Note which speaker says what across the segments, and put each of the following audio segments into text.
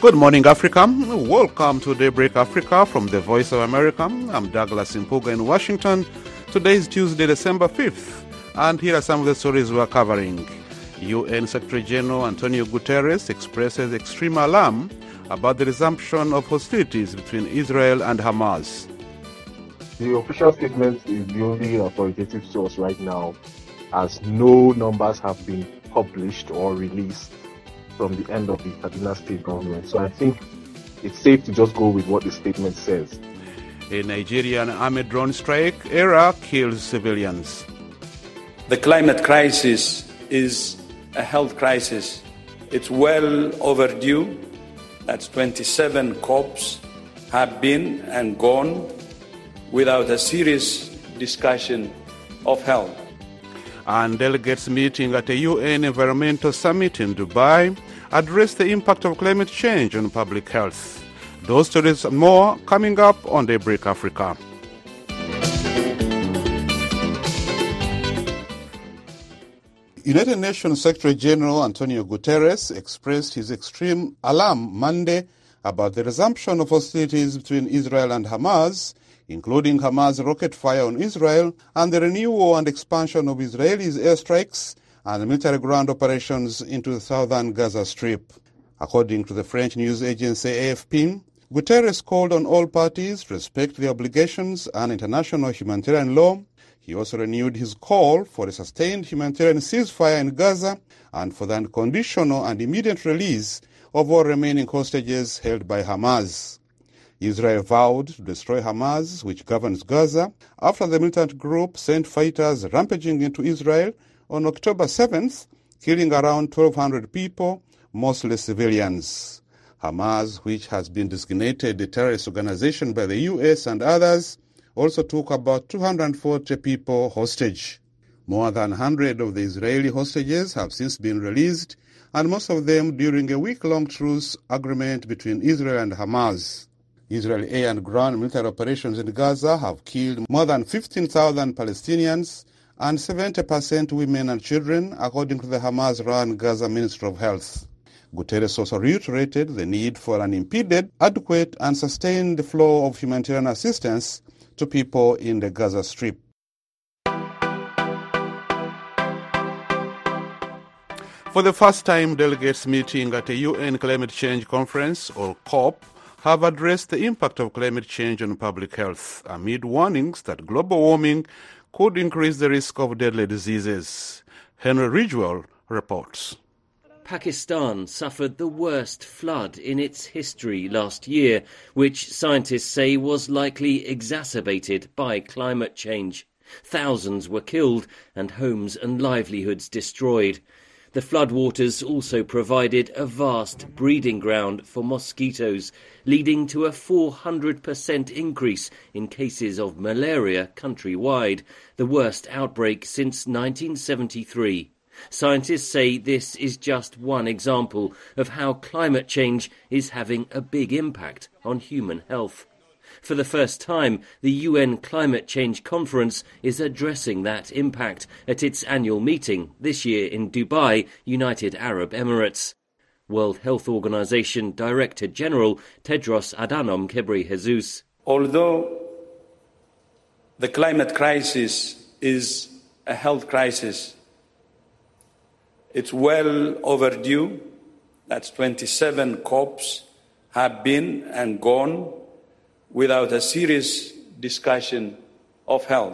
Speaker 1: Good morning, Africa. Welcome to Daybreak Africa from the Voice of America. I'm Douglas Impuga in Washington. Today is Tuesday, December 5th, and here are some of the stories we're covering. UN Secretary General Antonio Guterres expresses extreme alarm about the resumption of hostilities between Israel and Hamas.
Speaker 2: The official statement is the only authoritative source right now, as no numbers have been published or released from the end of the Kaduna State government. So I think it's safe to just go with what the statement says.
Speaker 1: A Nigerian army drone strike era kills civilians.
Speaker 3: The climate crisis is a health crisis. It's well overdue. That's 27 COPs have been and gone without a serious discussion of health.
Speaker 1: And delegates meeting at a UN Environmental Summit in Dubai address the impact of climate change on public health. Those stories and more coming up on Daybreak Africa. United Nations Secretary General Antonio Guterres expressed his extreme alarm Monday about the resumption of hostilities between Israel and Hamas, including Hamas rocket fire on Israel and the renewal and expansion of Israelis' airstrikes and military ground operations into the southern Gaza Strip. According to the French news agency AFP, Guterres called on all parties to respect their obligations and international humanitarian law. He also renewed his call for a sustained humanitarian ceasefire in Gaza and for the unconditional and immediate release of all remaining hostages held by Hamas. Israel vowed to destroy Hamas, which governs Gaza, after the militant group sent fighters rampaging into Israel on October 7th, killing around 1,200 people, mostly civilians. Hamas, which has been designated a terrorist organization by the US and others, also took about 240 people hostage. More than 100 of the Israeli hostages have since been released, and most of them during a week-long truce agreement between Israel and Hamas. Israeli air and ground military operations in Gaza have killed more than 15,000 Palestinians and 70% women and children, according to the Hamas-run Gaza Ministry of Health. Guterres also reiterated the need for an unimpeded, adequate and sustained flow of humanitarian assistance to people in the Gaza Strip. For the first time, delegates meeting at a UN Climate Change Conference, or COP, have addressed the impact of climate change on public health, amid warnings that global warming could increase the risk of deadly diseases. Henry Ridgwell reports.
Speaker 4: Pakistan suffered the worst flood in its history last year, which scientists say was likely exacerbated by climate change. Thousands were killed and homes and livelihoods destroyed. The floodwaters also provided a vast breeding ground for mosquitoes, leading to a 400% increase in cases of malaria countrywide, the worst outbreak since 1973. Scientists say this is just one example of how climate change is having a big impact on human health. For the first time, the UN Climate Change Conference is addressing that impact at its annual meeting this year in Dubai, United Arab Emirates. World Health Organization Director General Tedros Adhanom Ghebreyesus.
Speaker 3: Although the climate crisis is a health crisis, it's well overdue. That's 27 COPs have been and gone without a serious discussion of health.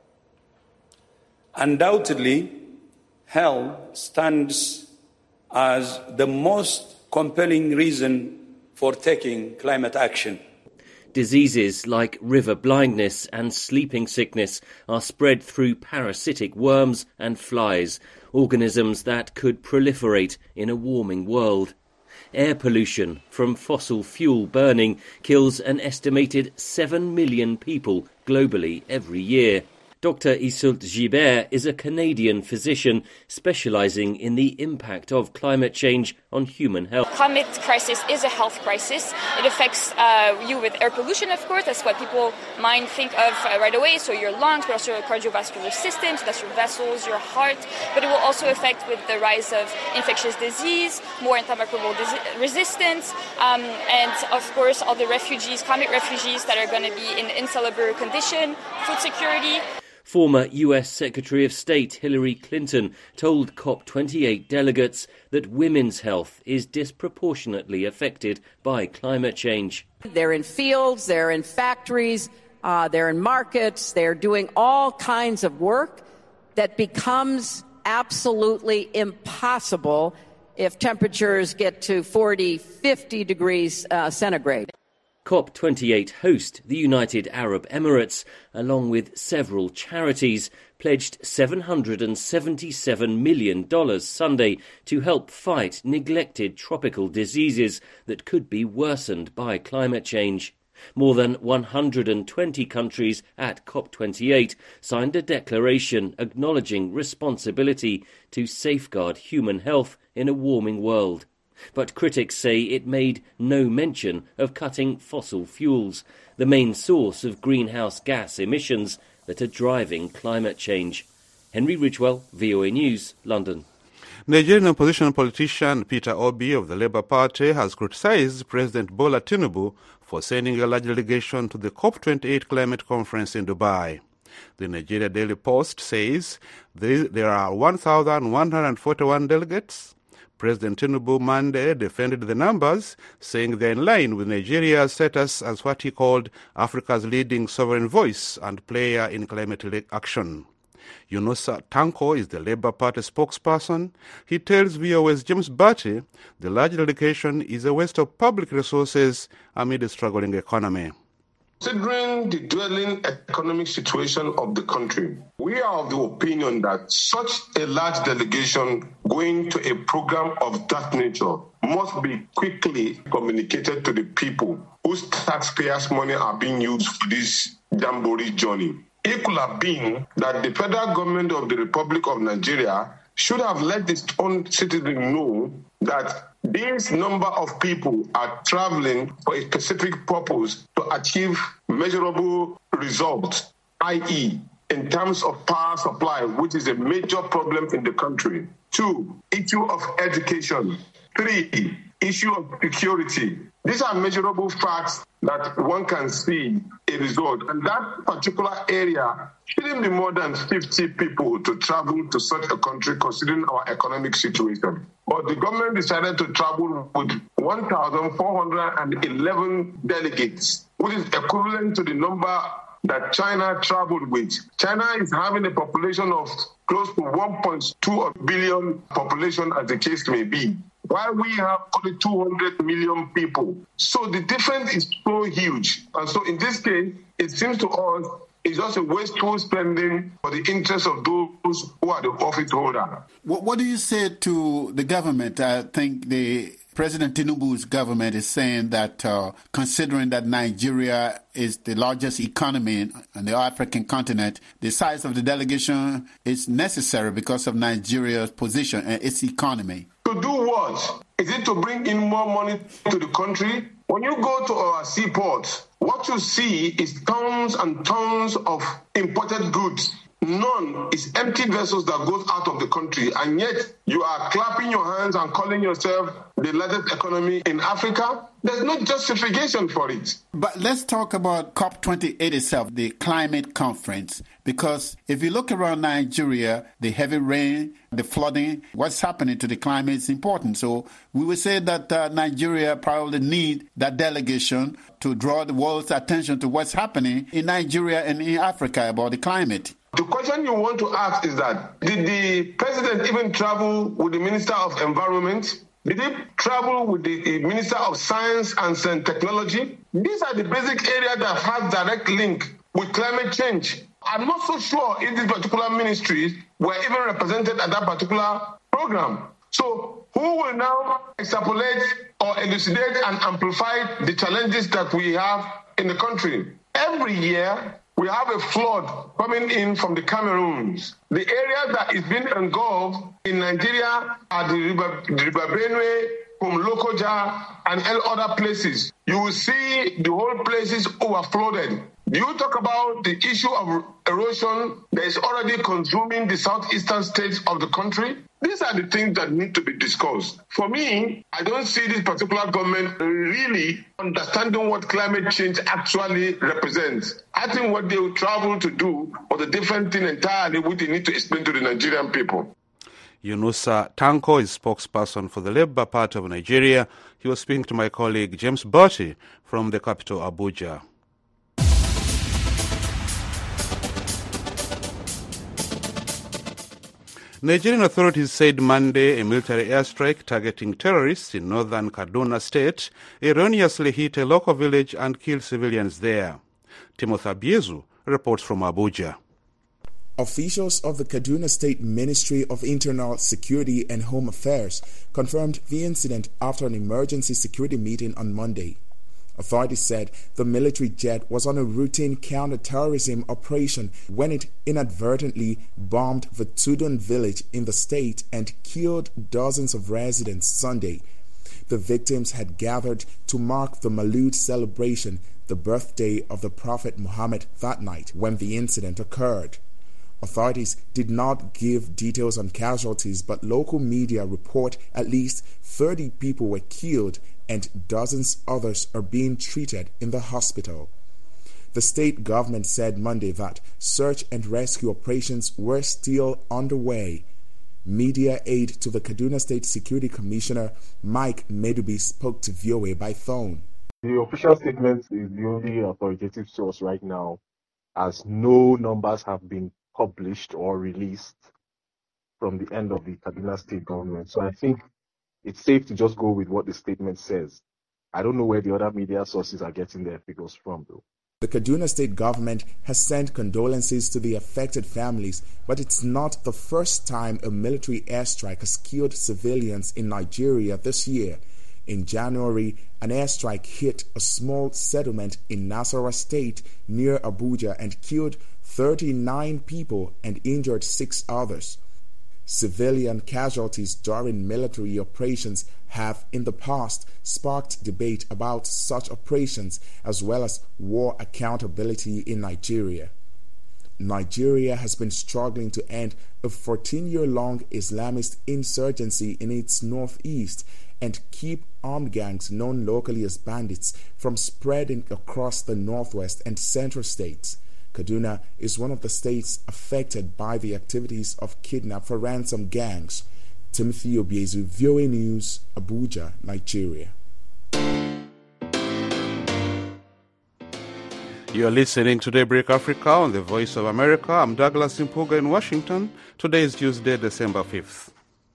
Speaker 3: Undoubtedly, health stands as the most compelling reason for taking climate action.
Speaker 4: Diseases like river blindness and sleeping sickness are spread through parasitic worms and flies, organisms that could proliferate in a warming world. Air pollution from fossil fuel burning kills an estimated 7 million people globally every year. Dr. Iseult Gibert is a Canadian physician specialising in the impact of climate change on human health.
Speaker 5: Climate crisis is a health crisis. It affects you with air pollution, of course. That's what people might think of right away. So your lungs, but also your cardiovascular system, so that's your vessels, your heart. But it will also affect with the rise of infectious disease, more antimicrobial resistance, and of course all the refugees, climate refugees that are going to be in insalubre condition, food security.
Speaker 4: Former US Secretary of State Hillary Clinton told COP28 delegates that women's health is disproportionately affected by climate change.
Speaker 6: They're in fields, they're in factories, they're in markets, they're doing all kinds of work that becomes absolutely impossible if temperatures get to 40, 50 degrees centigrade.
Speaker 4: COP28 host, the United Arab Emirates, along with several charities, pledged $777 million Sunday to help fight neglected tropical diseases that could be worsened by climate change. More than 120 countries at COP28 signed a declaration acknowledging responsibility to safeguard human health in a warming world. But critics say it made no mention of cutting fossil fuels, the main source of greenhouse gas emissions that are driving climate change. Henry Ridgewell, VOA News, London.
Speaker 1: Nigerian opposition politician Peter Obi of the Labour Party has criticised President Bola Tinubu for sending a large delegation to the COP28 climate conference in Dubai. The Nigeria Daily Post says there are 1,141 delegates. President Tinubu Monday defended the numbers, saying they're in line with Nigeria's status as what he called Africa's leading sovereign voice and player in climate action. Yunusa Tanko is the Labour Party spokesperson. He tells VOA's James Batty the large delegation is a waste of public resources amid a struggling economy.
Speaker 7: Considering the dwelling economic situation of the country, we are of the opinion that such a large delegation going to a program of that nature must be quickly communicated to the people whose taxpayers' money are being used for this jamboree journey. It could have been that the federal government of the Republic of Nigeria should have let its own citizens know that this number of people are traveling for a specific purpose to achieve measurable results, i.e., in terms of power supply, which is a major problem in the country. 2, issue of education. 3, issue of security. These are measurable facts that one can see a result. And that particular area shouldn't be more than 50 people to travel to such a country considering our economic situation. But the government decided to travel with 1,411 delegates, which is equivalent to the number that China traveled with. China is having a population of close to 1.2 billion population, as the case may be, while we have only 200 million people. So the difference is so huge. And so in this case, it seems to us it's just a wasteful spending for the interest of those who are the office holder.
Speaker 8: What do you say to the government? I think the President Tinubu's government is saying that considering that Nigeria is the largest economy on the African continent, the size of the delegation is necessary because of Nigeria's position and its economy.
Speaker 7: To do what? Is it to bring in more money to the country? When you go to our seaports, what you see is tons and tons of imported goods. None is empty vessels that goes out of the country, and yet you are clapping your hands and calling yourself the largest economy in Africa. There's no justification for it.
Speaker 8: But let's talk about COP28 itself, the climate conference, because if you look around Nigeria, the heavy rain, the flooding, what's happening to the climate is important. So we would say that Nigeria probably need that delegation to draw the world's attention to what's happening in Nigeria and in Africa about the climate.
Speaker 7: The question you want to ask is that, did the president even travel with the Minister of Environment? Did he travel with the Minister of Science and Technology? These are the basic areas that have direct link with climate change. I'm not so sure if these particular ministries were even represented at that particular program. So who will now extrapolate or elucidate and amplify the challenges that we have in the country? Every year, We have a flood coming in from the Cameroons. The area that is being engulfed in Nigeria are the River Benue, from Lokoja, and other places. You will see the whole places overflooded. You talk about the issue of erosion that is already consuming the southeastern states of the country. These are the things that need to be discussed. For me, I don't see this particular government really understanding what climate change actually represents. I think what they will travel to do was a different thing entirely, which they need to explain to the Nigerian people.
Speaker 1: Yunusa Tanko is spokesperson for the Labour Party of Nigeria. He was speaking to my colleague James Bertie from the capital, Abuja. Nigerian authorities said Monday a military airstrike targeting terrorists in northern Kaduna State erroneously hit a local village and killed civilians there. Timothy Abiezu reports from Abuja.
Speaker 9: Officials of the Kaduna State Ministry of Internal Security and Home Affairs confirmed the incident after an emergency security meeting on Monday. Authorities said the military jet was on a routine counter-terrorism operation when it inadvertently bombed the Tudun village in the state and killed dozens of residents Sunday. The victims had gathered to mark the Maulud celebration, the birthday of the Prophet Muhammad, that night when the incident occurred. Authorities did not give details on casualties, but local media report at least 30 people were killed and dozens others are being treated in the hospital. The state government said Monday that search and rescue operations were still underway. Media aide to the Kaduna State Security Commissioner Mike Medubi spoke to VOA by phone.
Speaker 2: The official statement is the only authoritative source right now, as no numbers have been published or released from the end of the Kaduna State government. So I think it's safe to just go with what the statement says. I don't know where the other media sources are getting their figures from, though.
Speaker 9: The Kaduna State government has sent condolences to the affected families, but it's not the first time a military airstrike has killed civilians in Nigeria this year. In January, an airstrike hit a small settlement in Nasarawa State near Abuja and killed 39 people and injured 6 others. Civilian casualties during military operations have in the past sparked debate about such operations as well as war accountability in Nigeria. Nigeria has been struggling to end a 14-year-long Islamist insurgency in its northeast and keep armed gangs known locally as bandits from spreading across the northwest and central states. Kaduna is one of the states affected by the activities of kidnap for ransom gangs. Timothy Obiezu, VOA News, Abuja, Nigeria.
Speaker 1: You are listening to Daybreak Africa on the Voice of America. I'm Douglas Impuga in Washington. Today is Tuesday, December 5th.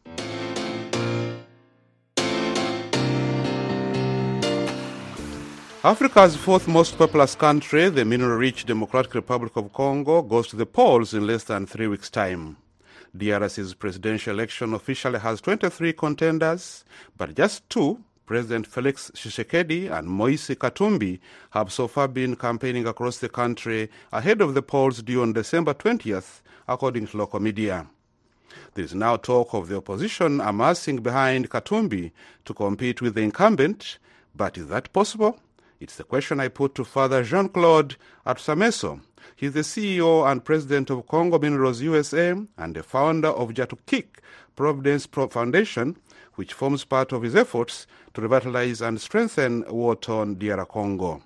Speaker 1: Africa's fourth most populous country, the mineral-rich Democratic Republic of Congo, goes to the polls in less than 3 weeks' time. DRC's presidential election officially has 23 contenders, but just 2, President Felix Tshisekedi and Moise Katumbi, have so far been campaigning across the country ahead of the polls due on December 20th, according to local media. There is now talk of the opposition amassing behind Katumbi to compete with the incumbent, but is that possible? It's the question I put to Father Jean-Claude Atsameso. He's the CEO and president of Congo Minerals USA and the founder of Jatukik Providence Foundation, which forms part of his efforts to revitalize and strengthen war-torn DR Congo.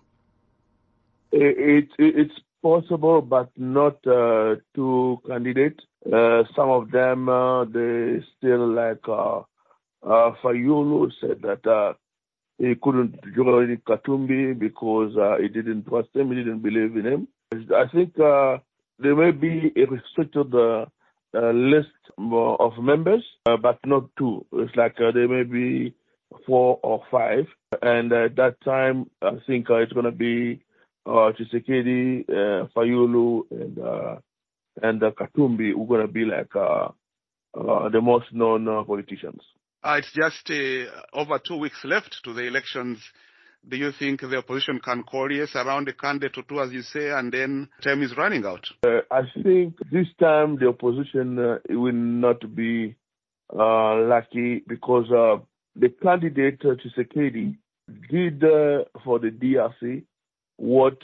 Speaker 10: It's possible, but not 2 candidates. Some of them, they still like Fayulu said that he couldn't join Katumbi because he didn't trust him, he didn't believe in him. I think there may be a restricted list of members, but not 2. It's like there may be 4 or 5. And at that time, I think it's going to be Tshisekedi, Fayulu, and Katumbi who are going to be like the most known politicians.
Speaker 1: It's just over 2 weeks left to the elections. Do you think the opposition can coalesce around a candidate or two, as you say, and then time is running out?
Speaker 10: I think this time the opposition will not be lucky because the candidate Tshisekedi did for the DRC what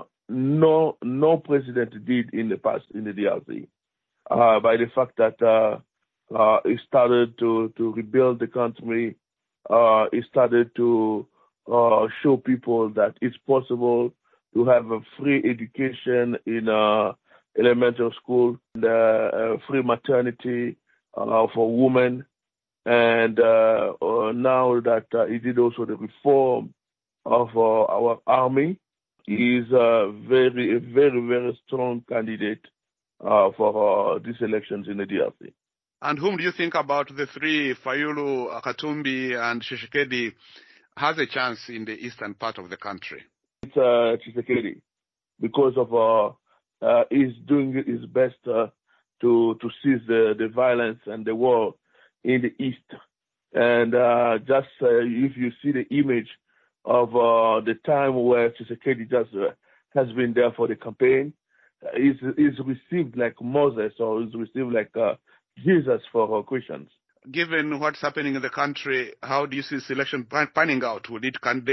Speaker 10: no president did in the past in the DRC by the fact that he started to rebuild the country. He started to show people that it's possible to have a free education in elementary school, and free maternity for women, and now that he did also the reform of our army, he is a very, very strong candidate for these elections in the DRC.
Speaker 1: And whom do you think about the three, Fayulu, Katumbi, and Tshisekedi, has a chance in the eastern part of the country?
Speaker 10: It's Tshisekedi, because of he's doing his best to cease the violence and the war in the east. And just if you see the image of the time where Tshisekedi just has been there for the campaign, he's received like Moses, or he's received like Jesus for Christians.
Speaker 1: Given what's happening in the country, how do you see this election panning out? Can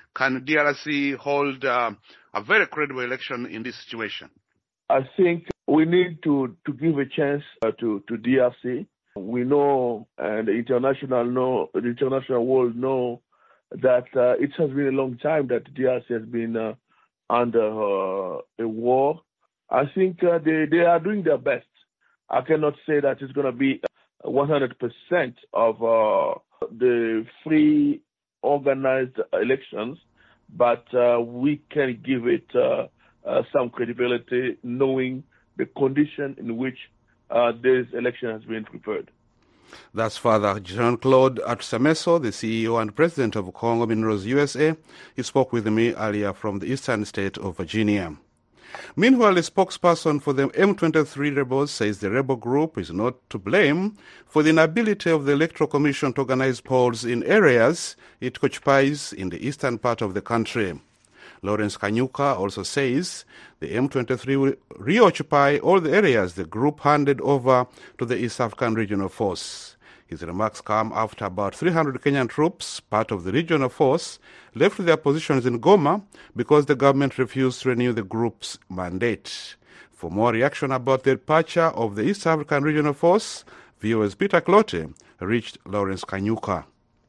Speaker 1: DRC hold a very credible election in this situation?
Speaker 10: I think we need to give a chance to DRC. We know, and the international world know, that it has been a long time that DRC has been under a war. I think they are doing their best. I cannot say that it's going to be 100% of the free, organized elections, but we can give it some credibility, knowing the condition in which this election has been prepared.
Speaker 1: That's Father Jean-Claude Atsameso, the CEO and President of Congo Minerals USA. He spoke with me earlier from the eastern state of Virginia. Meanwhile, a spokesperson for the M23 rebels says the rebel group is not to blame for the inability of the Electoral Commission to organize polls in areas it occupies in the eastern part of the country. Lawrence Kanyuka also says the M23 will reoccupy all the areas the group handed over to the East African Regional Force. His remarks come after about 300 Kenyan troops, part of the regional force, left their positions in Goma because the government refused to renew the group's mandate. For more reaction about the departure of the East African Regional Force, VOA's Peter Clote reached Lawrence Kanyuka.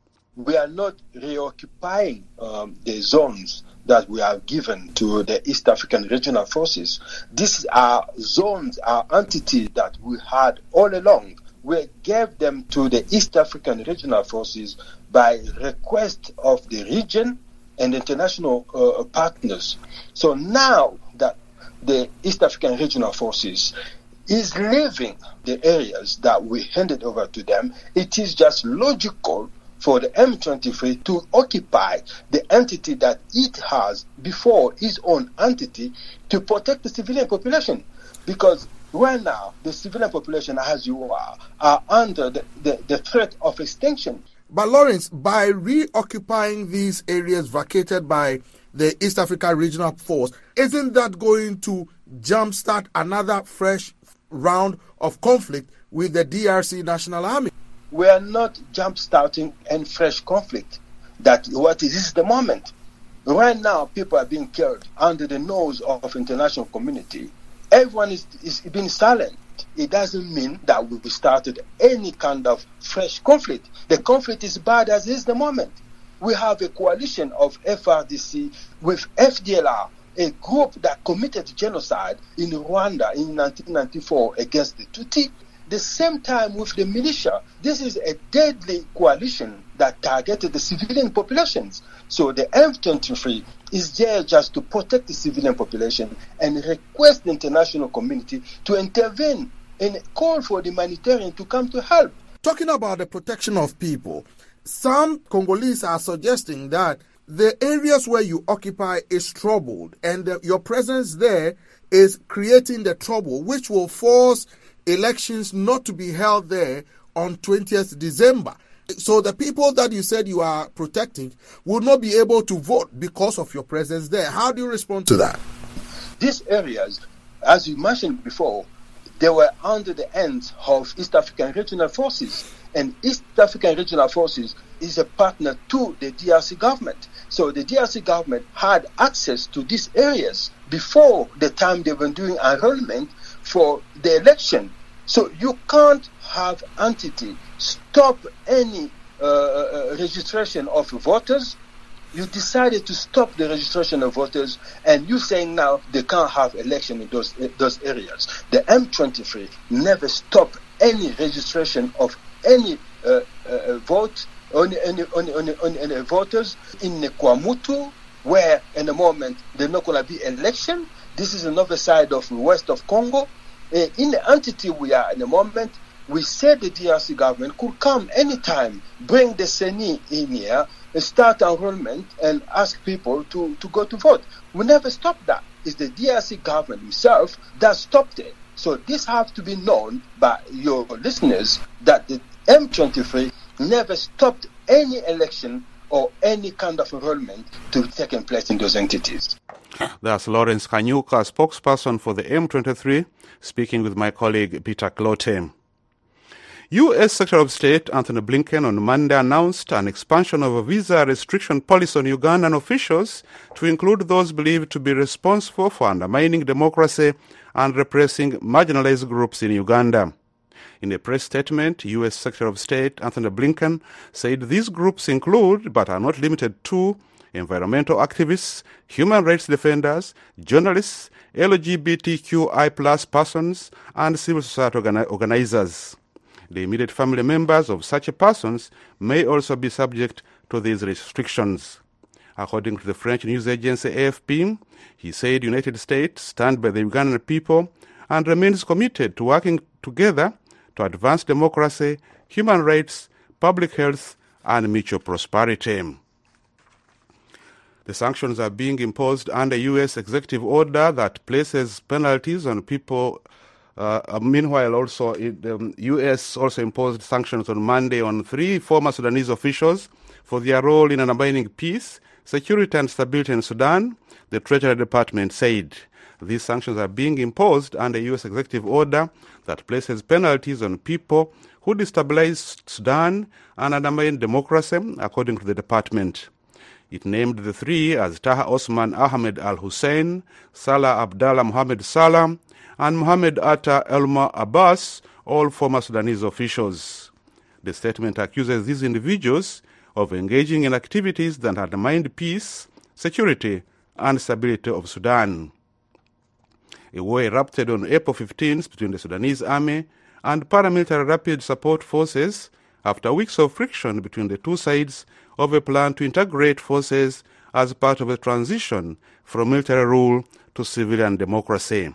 Speaker 11: We are not reoccupying the zones that we have given to the East African Regional Forces. These are zones, are entities that we had all along. We gave them to the East African Regional Forces by request of the region and international partners. So now that the East African Regional Forces is leaving the areas that we handed over to them, it is just logical for the M23 to occupy the entity that it has before its own entity to protect the civilian population. Because right now, the civilian population, as you are under the threat of extinction.
Speaker 12: But Lawrence, by reoccupying these areas vacated by the East Africa Regional Force, isn't that going to jumpstart another fresh round of conflict with the DRC National Army?
Speaker 11: We are not jump-starting any fresh conflict. This is the moment. Right now, people are being killed under the nose of international community. Everyone is being silent. It doesn't mean that we started any kind of fresh conflict. The conflict is bad as is the moment. We have a coalition of FRDC with FDLR, a group that committed genocide in Rwanda in 1994 against the Tutsi. The same time with the militia. This is a deadly coalition that targeted the civilian populations. So the M23 is there just to protect the civilian population and request the international community to intervene and call for the humanitarian to come to help.
Speaker 12: Talking about the protection of people, some Congolese are suggesting that the areas where you occupy is troubled and your presence there is creating the trouble, which will force elections not to be held there on 20th December. So the people that you said you are protecting will not be able to vote because of your presence there. How do you respond to that?
Speaker 11: These areas, as you mentioned before, they were under the hands of East African Regional Forces. And East African Regional Forces is a partner to the DRC government. So the DRC government had access to these areas before the time they were doing enrollment for the election. So you can't have entity stop any registration of voters. You decided to stop the registration of voters, and you're saying now they can't have election in those areas. The M23 never stopped any registration of any vote on any voters in Kwamutu, where in the moment there's not going to be election. This is another side of the west of Congo. In the entity we are in the moment, we said the DRC government could come anytime, bring the CENI in here, start enrollment, and ask people to go to vote. We never stopped that. It's the DRC government itself that stopped it. So this has to be known by your listeners that the M23 never stopped any election or any kind of enrollment to taking place in those entities.
Speaker 1: That's Lawrence Kanyuka, spokesperson for the M23, speaking with my colleague Peter Clote. U.S. Secretary of State Anthony Blinken on Monday announced an expansion of a visa restriction policy on Ugandan officials to include those believed to be responsible for undermining democracy and repressing marginalized groups in Uganda. In a press statement, U.S. Secretary of State Anthony Blinken said these groups include, but are not limited to, environmental activists, human rights defenders, journalists, LGBTQI+ persons, and civil society organizers. The immediate family members of such persons may also be subject to these restrictions. According to the French news agency AFP, he said the United States stands by the Ugandan people and remains committed to working together to advance democracy, human rights, public health, and mutual prosperity. The sanctions are being imposed under U.S. executive order that places penalties on people. Meanwhile, also, the U.S. also imposed sanctions on Monday on 3 former Sudanese officials for their role in undermining peace, security, and stability in Sudan, the Treasury Department said. These sanctions are being imposed under U.S. executive order that places penalties on people who destabilize Sudan and undermine democracy, according to the department. It named the 3 as Taha Osman Ahmed Al-Hussein, Salah Abdallah Mohammed Salah, and Mohammed Atta Elma Abbas, all former Sudanese officials. The statement accuses these individuals of engaging in activities that undermine peace, security, and stability of Sudan. A war erupted on April 15th between the Sudanese army and paramilitary rapid support forces after weeks of friction between the two sides of a plan to integrate forces as part of a transition from military rule to civilian democracy.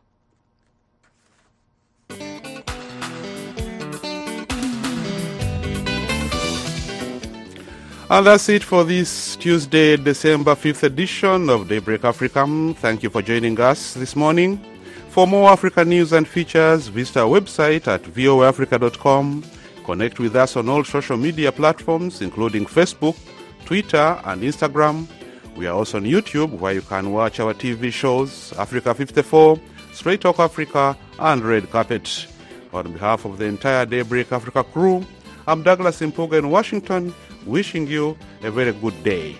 Speaker 1: And that's it for this Tuesday, December 5th edition of Daybreak Africa. Thank you for joining us this morning. For more African news and features, visit our website at voaafrica.com. Connect with us on all social media platforms, including Facebook, Twitter, and Instagram. We are also on YouTube, where you can watch our TV shows, Africa 54, Straight Talk Africa, and Red Carpet. On behalf of the entire Daybreak Africa crew, I'm Douglas Impuga in Washington, wishing you a very good day.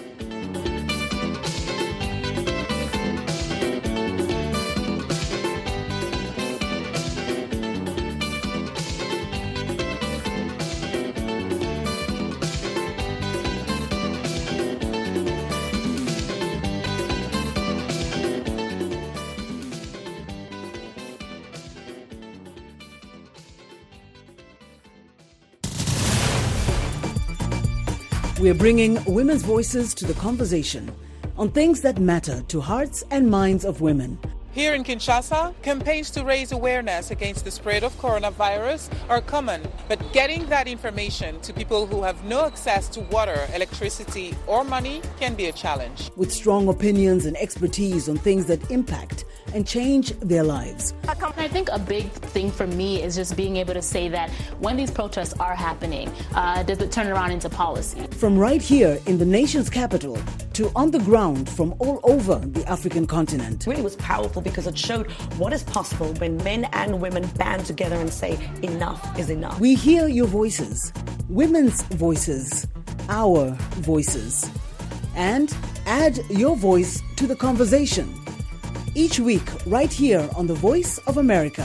Speaker 13: We're bringing women's voices to the conversation on things that matter to hearts and minds of women.
Speaker 14: Here in Kinshasa, campaigns to raise awareness against the spread of coronavirus are common, but getting that information to people who have no access to water, electricity, or money can be a challenge.
Speaker 13: With strong opinions and expertise on things that impact and change their lives.
Speaker 15: I think a big thing for me is just being able to say that when these protests are happening, does it turn around into policy?
Speaker 13: From right here in the nation's capital to on the ground from all over the African continent.
Speaker 16: It really was powerful because it showed what is possible when men and women band together and say enough is enough.
Speaker 13: We hear your voices, women's voices, our voices, and add your voice to the conversation. Each week, right here on The Voice of America.